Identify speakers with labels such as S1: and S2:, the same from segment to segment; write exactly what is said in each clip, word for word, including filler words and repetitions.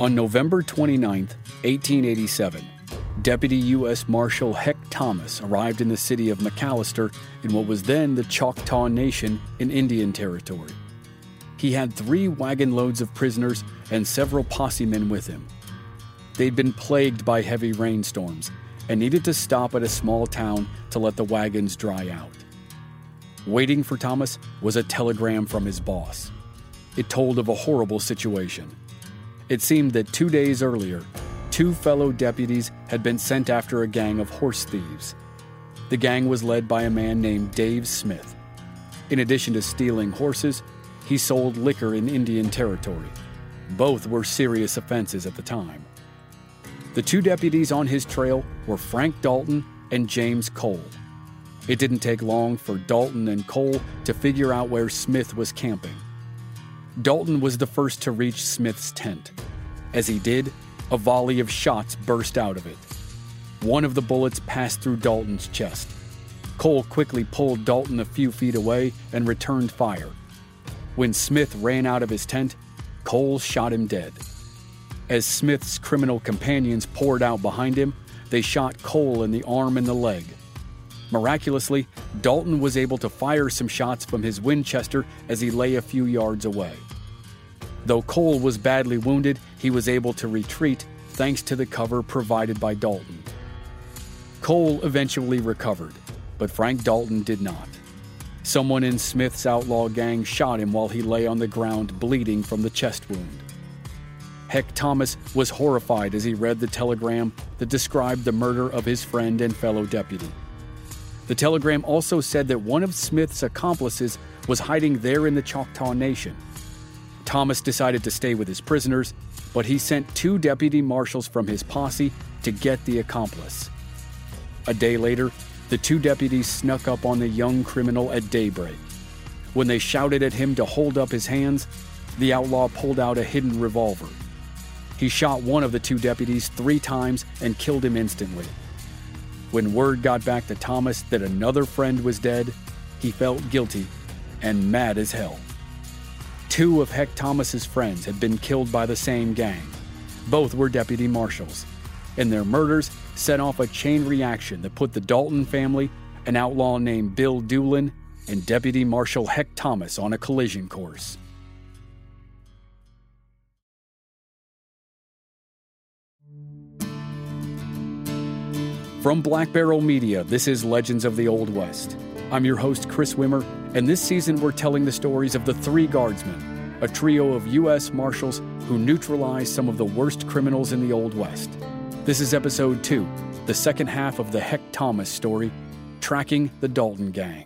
S1: On November twenty-ninth, eighteen eighty-seven, Deputy U S Marshal Heck Thomas arrived in the city of McAllister in what was then the Choctaw Nation in Indian Territory. He had three wagon loads of prisoners and several posse men with him. They'd been plagued by heavy rainstorms and needed to stop at a small town to let the wagons dry out. Waiting for Thomas was a telegram from his boss. It told of a horrible situation. It seemed that two days earlier, two fellow deputies had been sent after a gang of horse thieves. The gang was led by a man named Dave Smith. In addition to stealing horses, he sold liquor in Indian Territory. Both were serious offenses at the time. The two deputies on his trail were Frank Dalton and James Cole. It didn't take long for Dalton and Cole to figure out where Smith was camping. Dalton was the first to reach Smith's tent. As he did, a volley of shots burst out of it. One of the bullets passed through Dalton's chest. Cole quickly pulled Dalton a few feet away and returned fire. When Smith ran out of his tent, Cole shot him dead. As Smith's criminal companions poured out behind him, they shot Cole in the arm and the leg. Miraculously, Dalton was able to fire some shots from his Winchester as he lay a few yards away. Though Cole was badly wounded, he was able to retreat thanks to the cover provided by Dalton. Cole eventually recovered, but Frank Dalton did not. Someone in Smith's outlaw gang shot him while he lay on the ground bleeding from the chest wound. Heck Thomas was horrified as he read the telegram that described the murder of his friend and fellow deputy. The telegram also said that one of Smith's accomplices was hiding there in the Choctaw Nation. Thomas decided to stay with his prisoners, but he sent two deputy marshals from his posse to get the accomplice. A day later, the two deputies snuck up on the young criminal at daybreak. When they shouted at him to hold up his hands, the outlaw pulled out a hidden revolver. He shot one of the two deputies three times and killed him instantly. When word got back to Thomas that another friend was dead, he felt guilty and mad as hell. Two of Heck Thomas's friends had been killed by the same gang. Both were deputy marshals, and their murders set off a chain reaction that put the Dalton family, an outlaw named Bill Doolin, and Deputy Marshal Heck Thomas on a collision course. From Black Barrel Media, this is Legends of the Old West. I'm your host, Chris Wimmer, and this season we're telling the stories of the Three Guardsmen, a trio of U S Marshals who neutralized some of the worst criminals in the Old West. This is episode two, the second half of the Heck Thomas story, Tracking the Dalton Gang.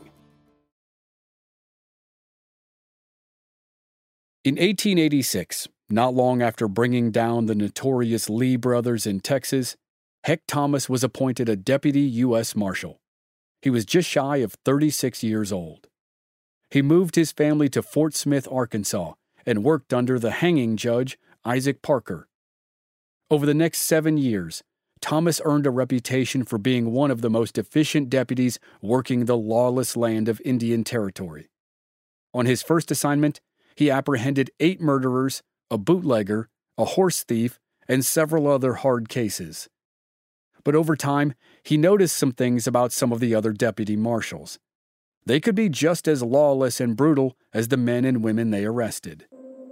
S1: In eighteen eighty-six, not long after bringing down the notorious Lee brothers in Texas, Heck Thomas was appointed a deputy U S Marshal. He was just shy of thirty-six years old. He moved his family to Fort Smith, Arkansas, and worked under the hanging judge, Isaac Parker. Over the next seven years, Thomas earned a reputation for being one of the most efficient deputies working the lawless land of Indian Territory. On his first assignment, he apprehended eight murderers, a bootlegger, a horse thief, and several other hard cases. But over time, he noticed some things about some of the other deputy marshals. They could be just as lawless and brutal as the men and women they arrested.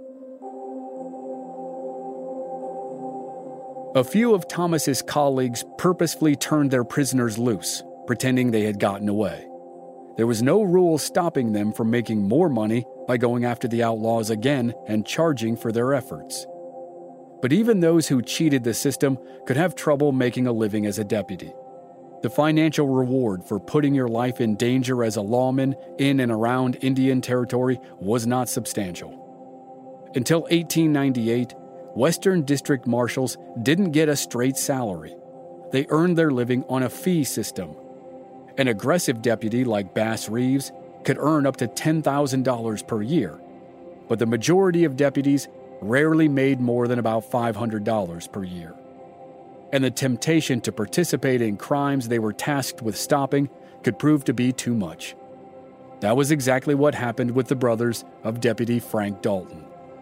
S1: A few of Thomas's colleagues purposefully turned their prisoners loose, pretending they had gotten away. There was no rule stopping them from making more money by going after the outlaws again and charging for their efforts. But even those who cheated the system could have trouble making a living as a deputy. The financial reward for putting your life in danger as a lawman in and around Indian Territory was not substantial. Until eighteen ninety-eight, Western District Marshals didn't get a straight salary. They earned their living on a fee system. An aggressive deputy like Bass Reeves could earn up to ten thousand dollars per year, but the majority of deputies rarely made more than about five hundred dollars per year. And the temptation to participate in crimes they were tasked with stopping could prove to be too much. That was exactly what happened with the brothers of Deputy Frank Dalton.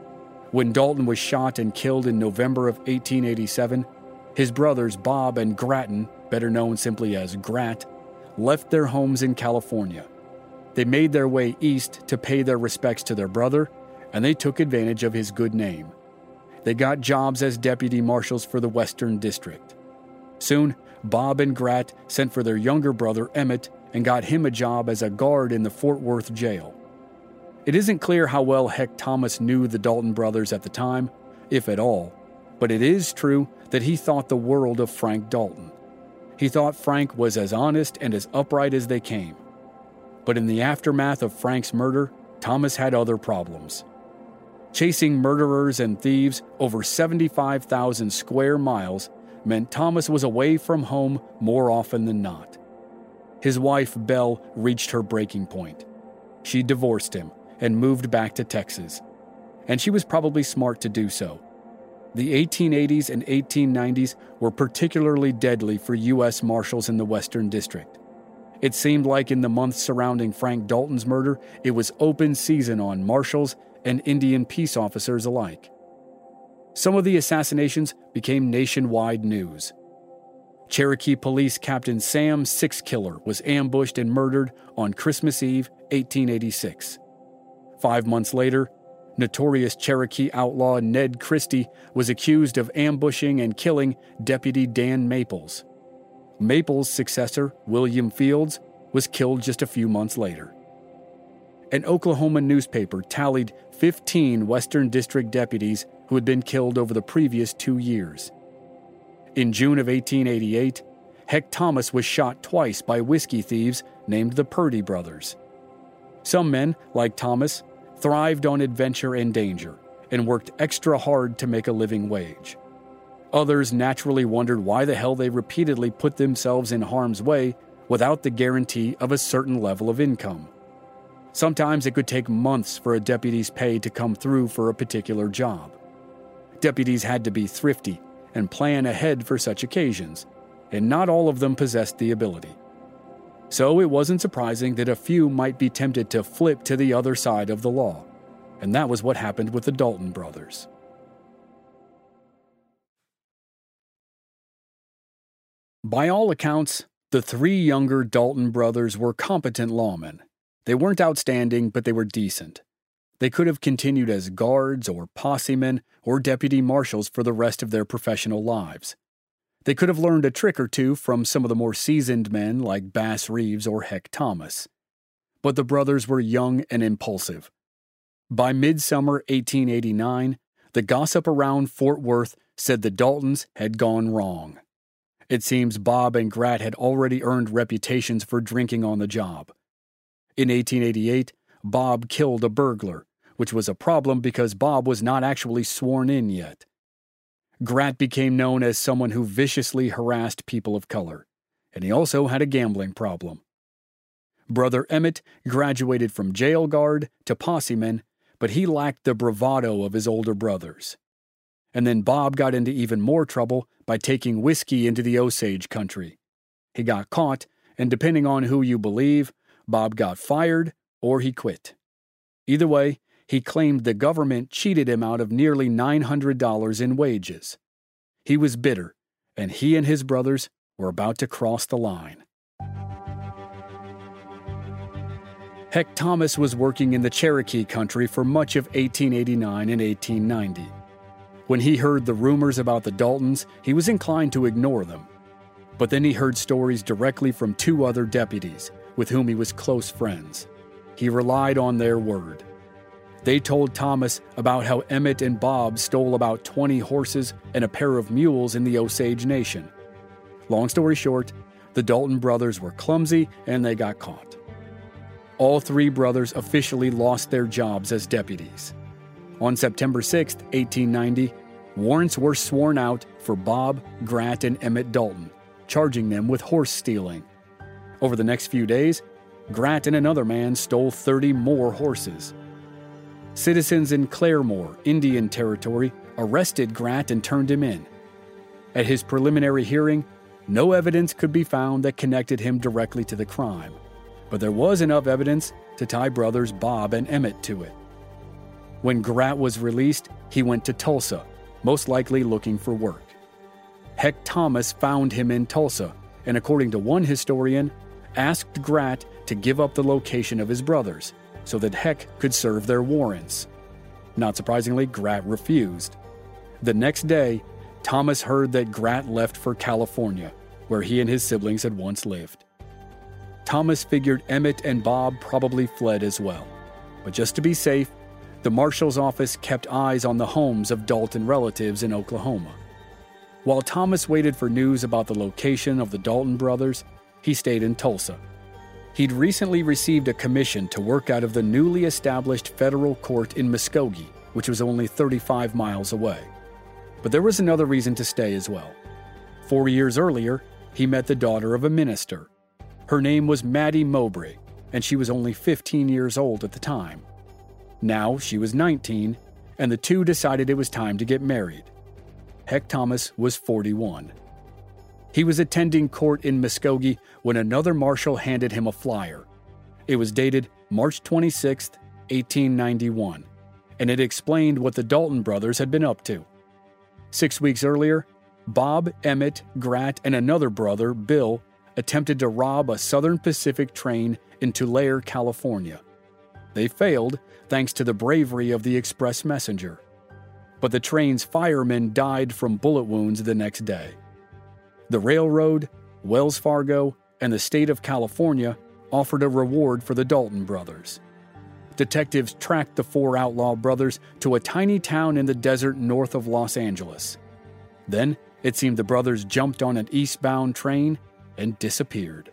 S1: When Dalton was shot and killed in November of eighteen eighty-seven, his brothers Bob and Grattan, better known simply as Grat, left their homes in California. They made their way east to pay their respects to their brother, and they took advantage of his good name. They got jobs as deputy marshals for the Western District. Soon, Bob and Grat sent for their younger brother Emmett and got him a job as a guard in the Fort Worth jail. It isn't clear how well Heck Thomas knew the Dalton brothers at the time, if at all, but it is true that he thought the world of Frank Dalton. He thought Frank was as honest and as upright as they came. But in the aftermath of Frank's murder, Thomas had other problems. Chasing murderers and thieves over seventy-five thousand square miles meant Thomas was away from home more often than not. His wife, Belle, reached her breaking point. She divorced him and moved back to Texas. And she was probably smart to do so. The eighteen eighties and eighteen nineties were particularly deadly for U S Marshals in the Western District. It seemed like in the months surrounding Frank Dalton's murder, it was open season on marshals and Indian peace officers alike. Some of the assassinations became nationwide news. Cherokee Police Captain Sam Sixkiller was ambushed and murdered on Christmas Eve, eighteen eighty-six. Five months later, notorious Cherokee outlaw Ned Christie was accused of ambushing and killing Deputy Dan Maples. Maples' successor, William Fields, was killed just a few months later. An Oklahoma newspaper tallied fifteen Western District deputies who had been killed over the previous two years. In June of eighteen eighty-eight, Heck Thomas was shot twice by whiskey thieves named the Purdy brothers. Some men, like Thomas, thrived on adventure and danger and worked extra hard to make a living wage. Others naturally wondered why the hell they repeatedly put themselves in harm's way without the guarantee of a certain level of income. Sometimes it could take months for a deputy's pay to come through for a particular job. Deputies had to be thrifty and plan ahead for such occasions, and not all of them possessed the ability. So it wasn't surprising that a few might be tempted to flip to the other side of the law, and that was what happened with the Dalton brothers. By all accounts, the three younger Dalton brothers were competent lawmen. They weren't outstanding, but they were decent. They could have continued as guards or possemen or deputy marshals for the rest of their professional lives. They could have learned a trick or two from some of the more seasoned men like Bass Reeves or Heck Thomas. But the brothers were young and impulsive. By midsummer eighteen eighty-nine, the gossip around Fort Worth said the Daltons had gone wrong. It seems Bob and Grat had already earned reputations for drinking on the job. In eighteen eighty-eight, Bob killed a burglar, which was a problem because Bob was not actually sworn in yet. Grat became known as someone who viciously harassed people of color, and he also had a gambling problem. Brother Emmett graduated from jail guard to posseman, but he lacked the bravado of his older brothers. And then Bob got into even more trouble by taking whiskey into the Osage country. He got caught, and depending on who you believe, Bob got fired or he quit. Either way, he claimed the government cheated him out of nearly nine hundred dollars in wages. He was bitter, and he and his brothers were about to cross the line. Heck Thomas was working in the Cherokee country for much of eighteen eighty-nine and eighteen ninety. When he heard the rumors about the Daltons, he was inclined to ignore them. But then he heard stories directly from two other deputies with whom he was close friends. He relied on their word. They told Thomas about how Emmett and Bob stole about twenty horses and a pair of mules in the Osage Nation. Long story short, the Dalton brothers were clumsy and they got caught. All three brothers officially lost their jobs as deputies. On September sixth, eighteen ninety, warrants were sworn out for Bob, Grat, and Emmett Dalton, charging them with horse stealing. Over the next few days, Grat and another man stole thirty more horses. Citizens in Claremore, Indian Territory, arrested Grat and turned him in. At his preliminary hearing, no evidence could be found that connected him directly to the crime, but there was enough evidence to tie brothers Bob and Emmett to it. When Grat was released, he went to Tulsa, most likely looking for work. Heck Thomas found him in Tulsa, and according to one historian, asked Grat to give up the location of his brothers so that Heck could serve their warrants. Not surprisingly, Grat refused. The next day, Thomas heard that Grat left for California, where he and his siblings had once lived. Thomas figured Emmett and Bob probably fled as well. But just to be safe, the marshal's office kept eyes on the homes of Dalton relatives in Oklahoma. While Thomas waited for news about the location of the Dalton brothers, he stayed in Tulsa. He'd recently received a commission to work out of the newly established federal court in Muskogee, which was only thirty-five miles away. But there was another reason to stay as well. Four years earlier, he met the daughter of a minister. Her name was Maddie Mowbray, and she was only fifteen years old at the time. Now she was nineteen, and the two decided it was time to get married. Heck Thomas was forty-one. He was attending court in Muskogee when another marshal handed him a flyer. It was dated March twenty-sixth, eighteen ninety-one, and it explained what the Dalton brothers had been up to. Six weeks earlier, Bob, Emmett, Grat, and another brother, Bill, attempted to rob a Southern Pacific train in Tulare, California. They failed thanks to the bravery of the express messenger. But the train's firemen died from bullet wounds the next day. The railroad, Wells Fargo, and the state of California offered a reward for the Dalton brothers. Detectives tracked the four outlaw brothers to a tiny town in the desert north of Los Angeles. Then, it seemed the brothers jumped on an eastbound train and disappeared.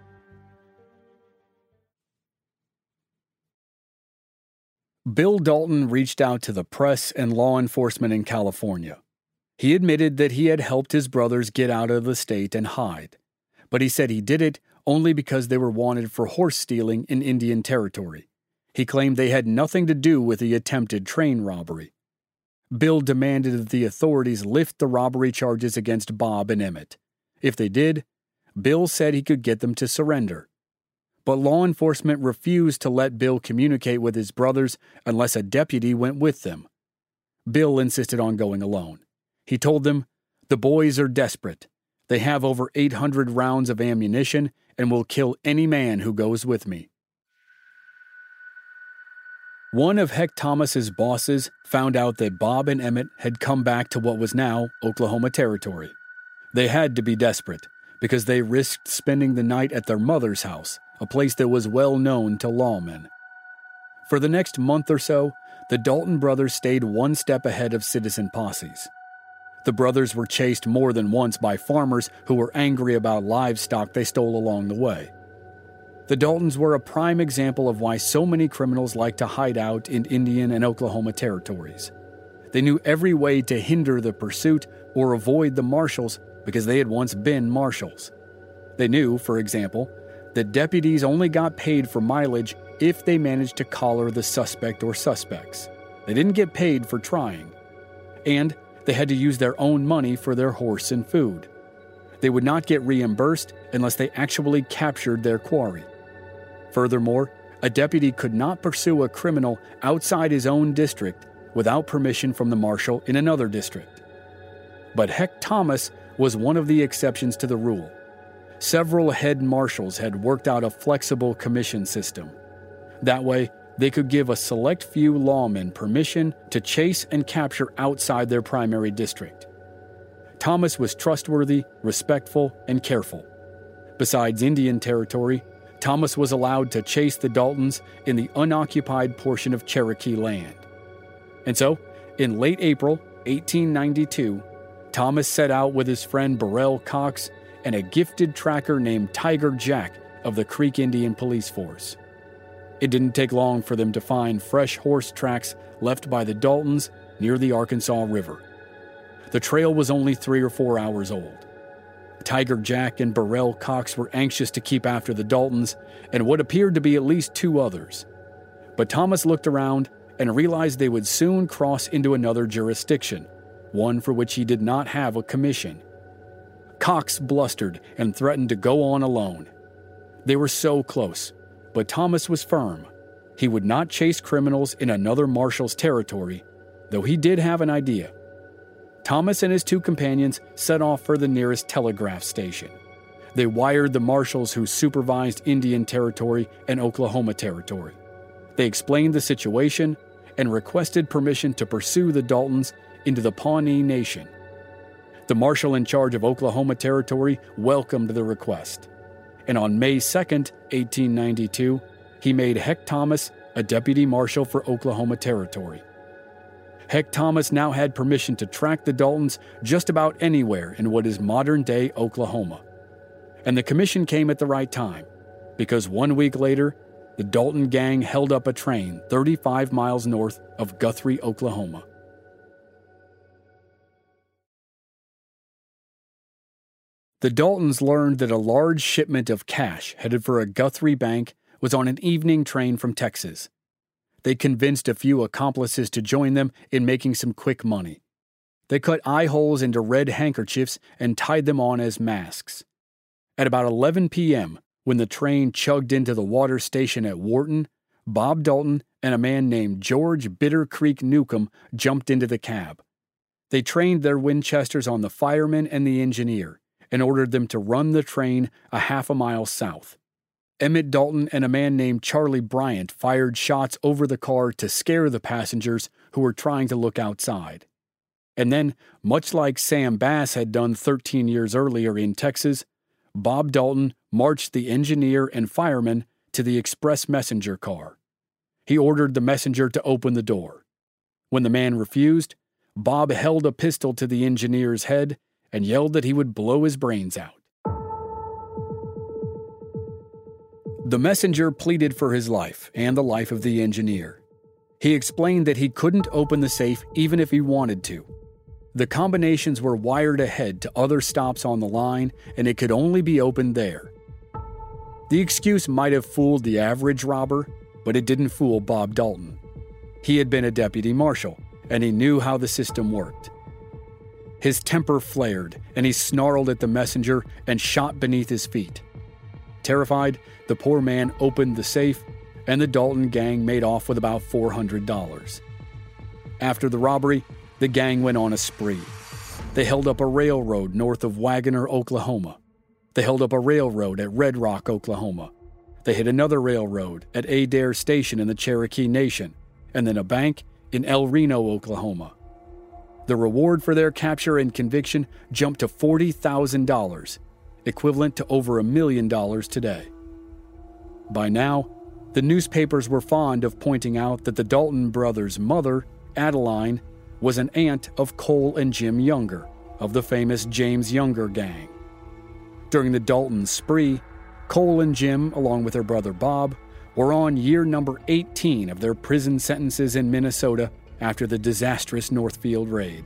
S1: Bill Dalton reached out to the press and law enforcement in California. He admitted that he had helped his brothers get out of the state and hide, but he said he did it only because they were wanted for horse stealing in Indian Territory. He claimed they had nothing to do with the attempted train robbery. Bill demanded that the authorities lift the robbery charges against Bob and Emmett. If they did, Bill said he could get them to surrender. But law enforcement refused to let Bill communicate with his brothers unless a deputy went with them. Bill insisted on going alone. He told them, "The boys are desperate. They have over eight hundred rounds of ammunition and will kill any man who goes with me." One of Heck Thomas's bosses found out that Bob and Emmett had come back to what was now Oklahoma Territory. They had to be desperate because they risked spending the night at their mother's house, a place that was well known to lawmen. For the next month or so, the Dalton brothers stayed one step ahead of citizen posses. The brothers were chased more than once by farmers who were angry about livestock they stole along the way. The Daltons were a prime example of why so many criminals like to hide out in Indian and Oklahoma territories. They knew every way to hinder the pursuit or avoid the marshals because they had once been marshals. They knew, for example, that deputies only got paid for mileage if they managed to collar the suspect or suspects. They didn't get paid for trying. And they had to use their own money for their horse and food. They would not get reimbursed unless they actually captured their quarry. Furthermore, a deputy could not pursue a criminal outside his own district without permission from the marshal in another district. But Heck Thomas was one of the exceptions to the rule. Several head marshals had worked out a flexible commission system. That way, they could give a select few lawmen permission to chase and capture outside their primary district. Thomas was trustworthy, respectful, and careful. Besides Indian Territory, Thomas was allowed to chase the Daltons in the unoccupied portion of Cherokee land. And so, in late April eighteen ninety-two, Thomas set out with his friend Burrell Cox and a gifted tracker named Tiger Jack of the Creek Indian Police Force. It didn't take long for them to find fresh horse tracks left by the Daltons near the Arkansas River. The trail was only three or four hours old. Tiger Jack and Burrell Cox were anxious to keep after the Daltons and what appeared to be at least two others. But Thomas looked around and realized they would soon cross into another jurisdiction, one for which he did not have a commission. Cox blustered and threatened to go on alone. They were so close, but Thomas was firm. He would not chase criminals in another marshal's territory, though he did have an idea. Thomas and his two companions set off for the nearest telegraph station. They wired the marshals who supervised Indian Territory and Oklahoma Territory. They explained the situation and requested permission to pursue the Daltons into the Pawnee Nation. The marshal in charge of Oklahoma Territory welcomed the request, and on May second, eighteen ninety-two, he made Heck Thomas a deputy marshal for Oklahoma Territory. Heck Thomas now had permission to track the Daltons just about anywhere in what is modern-day Oklahoma. And the commission came at the right time, because one week later, the Dalton gang held up a train thirty-five miles north of Guthrie, Oklahoma. The Daltons learned that a large shipment of cash headed for a Guthrie bank was on an evening train from Texas. They convinced a few accomplices to join them in making some quick money. They cut eye holes into red handkerchiefs and tied them on as masks. At about eleven p.m., when the train chugged into the water station at Wharton, Bob Dalton and a man named George Bitter Creek Newcomb jumped into the cab. They trained their Winchesters on the fireman and the engineer and ordered them to run the train a half a mile south. Emmett Dalton and a man named Charlie Bryant fired shots over the car to scare the passengers who were trying to look outside. And then, much like Sam Bass had done thirteen years earlier in Texas, Bob Dalton marched the engineer and fireman to the express messenger car. He ordered the messenger to open the door. When the man refused, Bob held a pistol to the engineer's head and yelled that he would blow his brains out. The messenger pleaded for his life and the life of the engineer. He explained that he couldn't open the safe even if he wanted to. The combinations were wired ahead to other stops on the line, and it could only be opened there. The excuse might have fooled the average robber, but it didn't fool Bob Dalton. He had been a deputy marshal, and he knew how the system worked. His temper flared, and he snarled at the messenger and shot beneath his feet. Terrified, the poor man opened the safe, and the Dalton gang made off with about four hundred dollars. After the robbery, the gang went on a spree. They held up a railroad north of Wagoner, Oklahoma. They held up a railroad at Red Rock, Oklahoma. They hit another railroad at Adair Station in the Cherokee Nation, and then a bank in El Reno, Oklahoma. The reward for their capture and conviction jumped to forty thousand dollars, equivalent to over a million dollars today. By now, the newspapers were fond of pointing out that the Dalton brothers' mother, Adeline, was an aunt of Cole and Jim Younger, of the famous James Younger gang. During the Dalton spree, Cole and Jim, along with their brother Bob, were on year number eighteen of their prison sentences in Minnesota after the disastrous Northfield raid.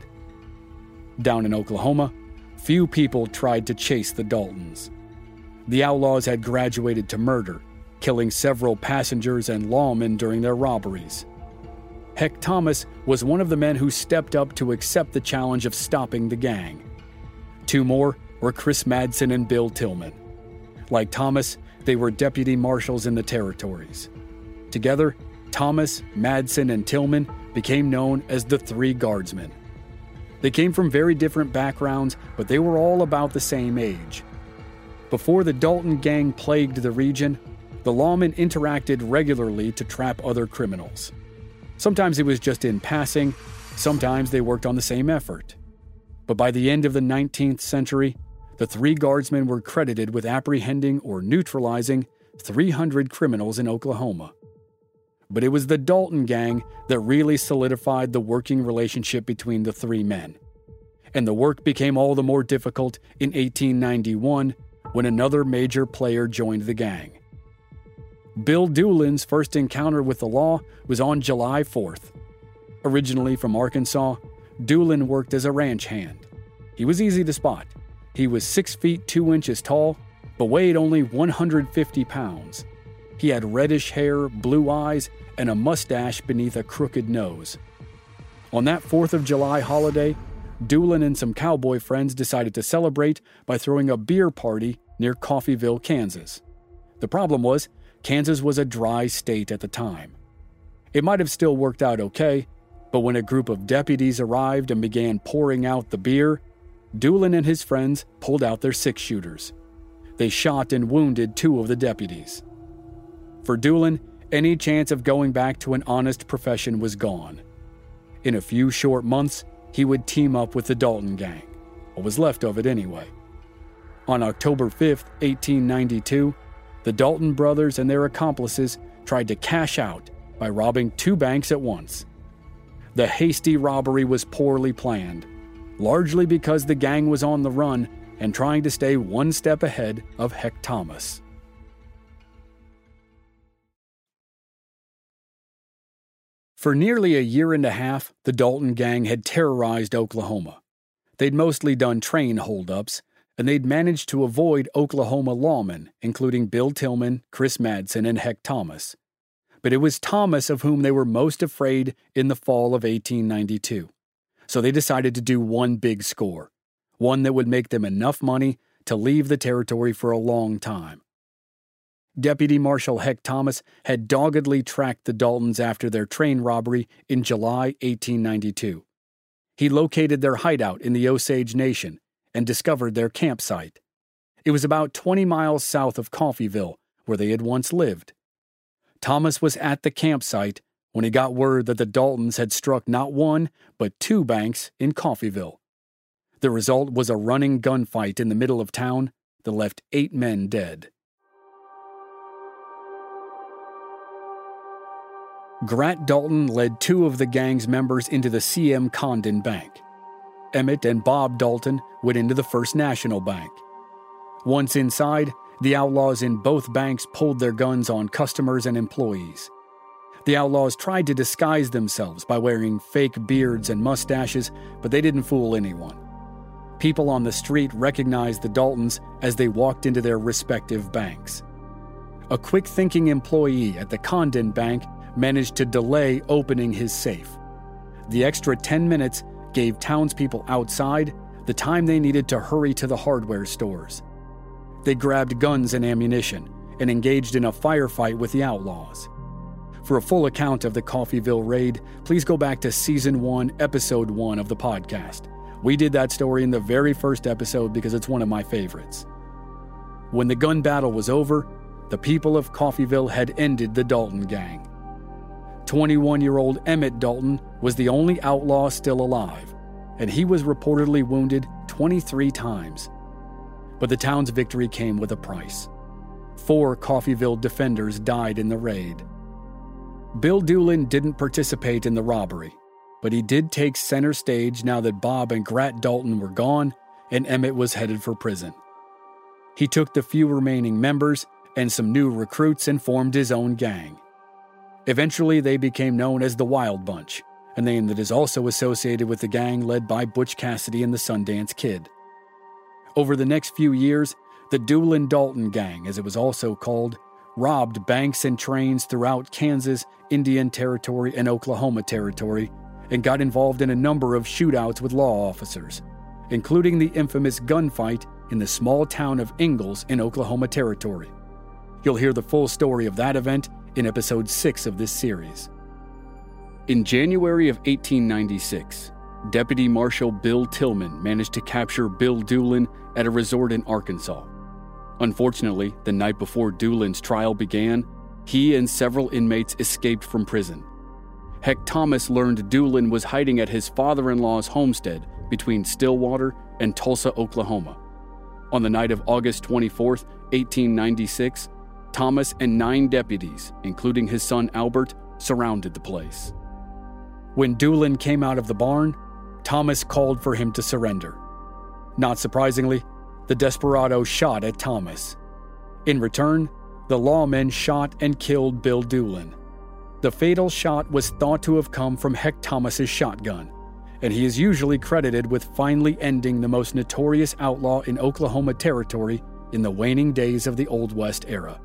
S1: Down in Oklahoma, few people tried to chase the Daltons. The outlaws had graduated to murder, killing several passengers and lawmen during their robberies. Heck Thomas was one of the men who stepped up to accept the challenge of stopping the gang. Two more were Chris Madsen and Bill Tillman. Like Thomas, they were deputy marshals in the territories. Together, Thomas, Madsen, and Tillman became known as the Three Guardsmen. They came from very different backgrounds, but they were all about the same age. Before the Dalton gang plagued the region, the lawmen interacted regularly to trap other criminals. Sometimes it was just in passing, sometimes they worked on the same effort. But by the end of the nineteenth century, the Three Guardsmen were credited with apprehending or neutralizing three hundred criminals in Oklahoma. But it was the Dalton gang that really solidified the working relationship between the three men. And the work became all the more difficult in eighteen ninety-one when another major player joined the gang. Bill Doolin's first encounter with the law was on July fourth. Originally from Arkansas, Doolin worked as a ranch hand. He was easy to spot. He was six feet two inches tall, but weighed only one hundred fifty pounds. He had reddish hair, blue eyes, and a mustache beneath a crooked nose. On that fourth of July holiday, Doolin and some cowboy friends decided to celebrate by throwing a beer party near Coffeyville, Kansas. The problem was, Kansas was a dry state at the time. It might have still worked out okay, but when a group of deputies arrived and began pouring out the beer, Doolin and his friends pulled out their six-shooters. They shot and wounded two of the deputies. For Doolin, any chance of going back to an honest profession was gone. In a few short months, he would team up with the Dalton Gang, what was left of it anyway. On October fifth, eighteen ninety-two, the Dalton brothers and their accomplices tried to cash out by robbing two banks at once. The hasty robbery was poorly planned, largely because the gang was on the run and trying to stay one step ahead of Heck Thomas. For nearly a year and a half, the Dalton Gang had terrorized Oklahoma. They'd mostly done train holdups, and they'd managed to avoid Oklahoma lawmen, including Bill Tillman, Chris Madsen, and Heck Thomas. But it was Thomas of whom they were most afraid in the fall of eighteen ninety-two. So they decided to do one big score, one that would make them enough money to leave the territory for a long time. Deputy Marshal Heck Thomas had doggedly tracked the Daltons after their train robbery in July eighteen ninety-two. He located their hideout in the Osage Nation and discovered their campsite. It was about twenty miles south of Coffeyville, where they had once lived. Thomas was at the campsite when he got word that the Daltons had struck not one, but two banks in Coffeyville. The result was a running gunfight in the middle of town that left eight men dead. Grat Dalton led two of the gang's members into the C M Condon Bank. Emmett and Bob Dalton went into the First National Bank. Once inside, the outlaws in both banks pulled their guns on customers and employees. The outlaws tried to disguise themselves by wearing fake beards and mustaches, but they didn't fool anyone. People on the street recognized the Daltons as they walked into their respective banks. A quick-thinking employee at the Condon Bank managed to delay opening his safe. The extra ten minutes gave townspeople outside the time they needed to hurry to the hardware stores. They grabbed guns and ammunition and engaged in a firefight with the outlaws. For a full account of the Coffeyville raid, please go back to Season one, Episode one of the podcast. We did that story in the very first episode because it's one of my favorites. When the gun battle was over, the people of Coffeyville had ended the Dalton Gang. twenty-one-year-old Emmett Dalton was the only outlaw still alive, and he was reportedly wounded twenty-three times. But the town's victory came with a price. Four Coffeyville defenders died in the raid. Bill Doolin didn't participate in the robbery, but he did take center stage now that Bob and Grat Dalton were gone and Emmett was headed for prison. He took the few remaining members and some new recruits and formed his own gang. Eventually, they became known as the Wild Bunch, a name that is also associated with the gang led by Butch Cassidy and the Sundance Kid. Over the next few years, the Doolin-Dalton Gang, as it was also called, robbed banks and trains throughout Kansas, Indian Territory, and Oklahoma Territory, and got involved in a number of shootouts with law officers, including the infamous gunfight in the small town of Ingalls in Oklahoma Territory. You'll hear the full story of that event in Episode six of this series. In January of eighteen ninety-six, Deputy Marshal Bill Tillman managed to capture Bill Doolin at a resort in Arkansas. Unfortunately, the night before Doolin's trial began, he and several inmates escaped from prison. Heck Thomas learned Doolin was hiding at his father-in-law's homestead between Stillwater and Tulsa, Oklahoma. On the night of August twenty-fourth, eighteen ninety-six, Thomas and nine deputies, including his son Albert, surrounded the place. When Doolin came out of the barn, Thomas called for him to surrender. Not surprisingly, the desperado shot at Thomas. In return, the lawmen shot and killed Bill Doolin. The fatal shot was thought to have come from Heck Thomas's shotgun, and he is usually credited with finally ending the most notorious outlaw in Oklahoma Territory in the waning days of the Old West era.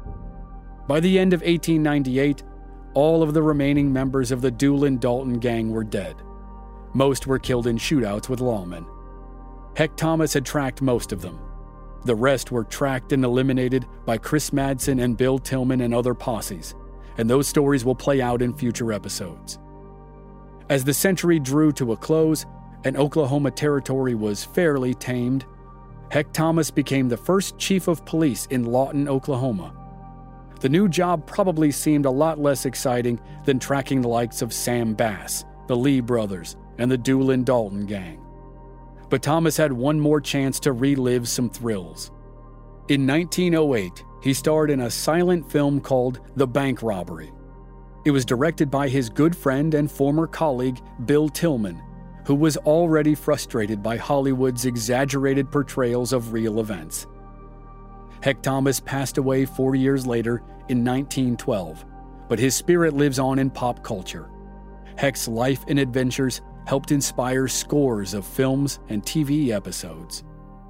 S1: By the end of eighteen ninety-eight, all of the remaining members of the Doolin-Dalton Gang were dead. Most were killed in shootouts with lawmen. Heck Thomas had tracked most of them. The rest were tracked and eliminated by Chris Madsen and Bill Tillman and other posses, and those stories will play out in future episodes. As the century drew to a close and Oklahoma Territory was fairly tamed, Heck Thomas became the first chief of police in Lawton, Oklahoma. The new job probably seemed a lot less exciting than tracking the likes of Sam Bass, the Lee brothers, and the Doolin Dalton gang. But Thomas had one more chance to relive some thrills. In nineteen oh eight, he starred in a silent film called The Bank Robbery. It was directed by his good friend and former colleague, Bill Tillman, who was already frustrated by Hollywood's exaggerated portrayals of real events. Heck Thomas passed away four years later in nineteen twelve, but his spirit lives on in pop culture. Heck's life and adventures helped inspire scores of films and T V episodes.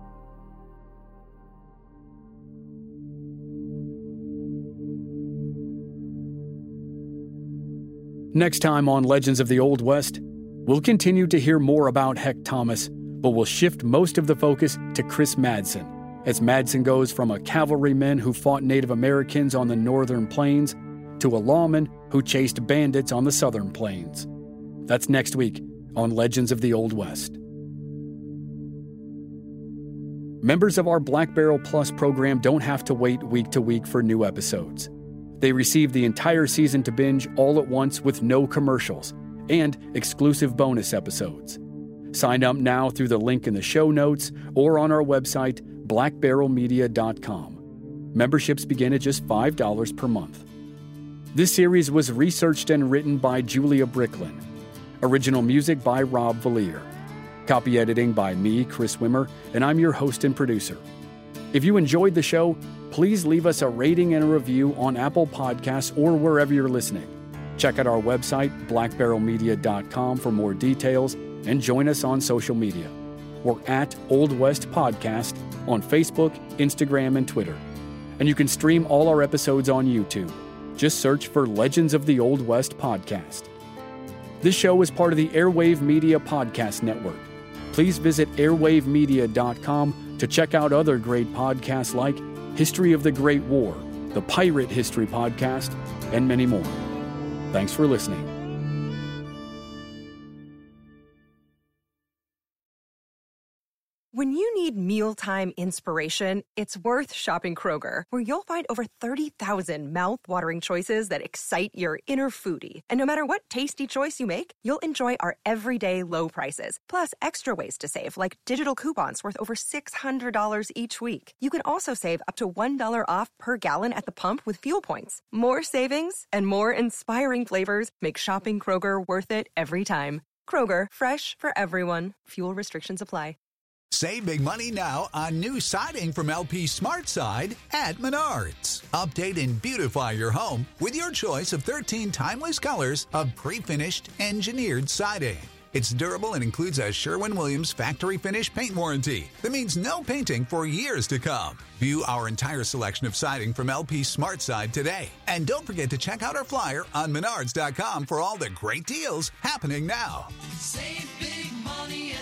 S1: Next time on Legends of the Old West, we'll continue to hear more about Heck Thomas, but we'll shift most of the focus to Chris Madsen, as Madsen goes from a cavalryman who fought Native Americans on the northern plains to a lawman who chased bandits on the southern plains. That's next week on Legends of the Old West. Members of our Black Barrel Plus program don't have to wait week to week for new episodes. They receive the entire season to binge all at once with no commercials and exclusive bonus episodes. Sign up now through the link in the show notes or on our website, black barrel media dot com. Memberships begin at just five dollars per month. This series was researched and written by Julia Bricklin. Original music by Rob Valier. Copy editing by me, Chris Wimmer, and I'm your host and producer. If you enjoyed the show, please leave us a rating and a review on Apple Podcasts or wherever you're listening. Check out our website, black barrel media dot com, for more details, and join us on social media. We're at Old West Podcast on Facebook, Instagram, and Twitter. And you can stream all our episodes on YouTube. Just search for Legends of the Old West Podcast. This show is part of the Airwave Media Podcast Network. Please visit airwave media dot com to check out other great podcasts like History of the Great War, the Pirate History Podcast, and many more. Thanks for listening.
S2: When you need mealtime inspiration, it's worth shopping Kroger, where you'll find over thirty thousand mouth-watering choices that excite your inner foodie. And no matter what tasty choice you make, you'll enjoy our everyday low prices, plus extra ways to save, like digital coupons worth over six hundred dollars each week. You can also save up to one dollar off per gallon at the pump with fuel points. More savings and more inspiring flavors make shopping Kroger worth it every time. Kroger, fresh for everyone. Fuel restrictions apply.
S3: Save big money now on new siding from L P SmartSide at Menards. Update and beautify your home with your choice of thirteen timeless colors of pre-finished engineered siding. It's durable and includes a Sherwin-Williams factory finish paint warranty that means no painting for years to come. View our entire selection of siding from L P SmartSide today. And don't forget to check out our flyer on menards dot com for all the great deals happening now.
S4: Save big money